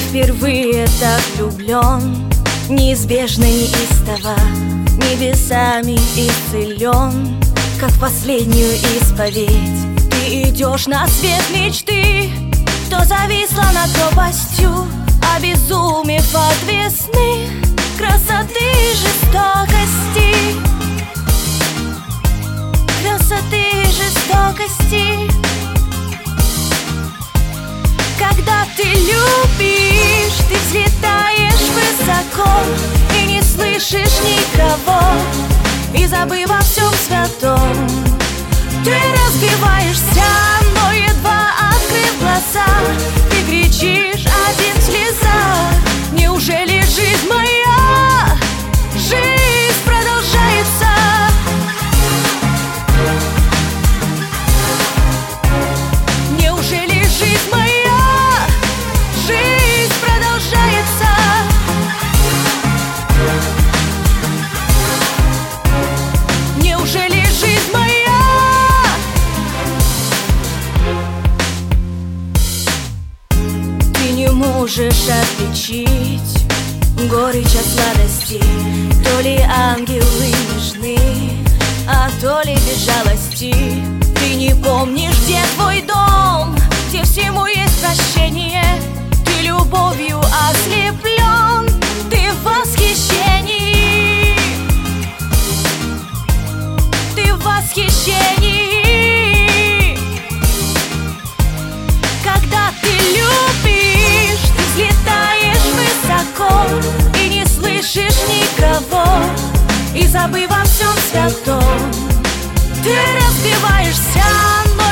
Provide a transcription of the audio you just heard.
впервые так влюблен, неизбежно неистово, небесами исцелен, как в последнюю исповедь. Ты идешь на свет мечты, что зависла над пропастью, обезумев от весны, красоты и жестокости, красоты и жестокости. Когда ты любишь, ты взлетаешь высоко и не слышишь никого, и забыв о всем святом, ты разбиваешься, но едва открыв глаза, ты кричишь один в слезах: неужели жизнь моя, жизнь продолжается? Неужели жизнь моя, жизнь продолжается? Неужели жизнь моя? Ты не можешь отличить горечь от сладости, то ли ангелы нежны, а то ли без жалости. Ты не помнишь, где твой дом, где всему есть прощение. Ты любовью ослеплен, ты в восхищении, ты в восхищении. Когда ты любишь, ты взлетаешь высоко и не слышишь никого, и забыв о всем святом, ты разбиваешься, но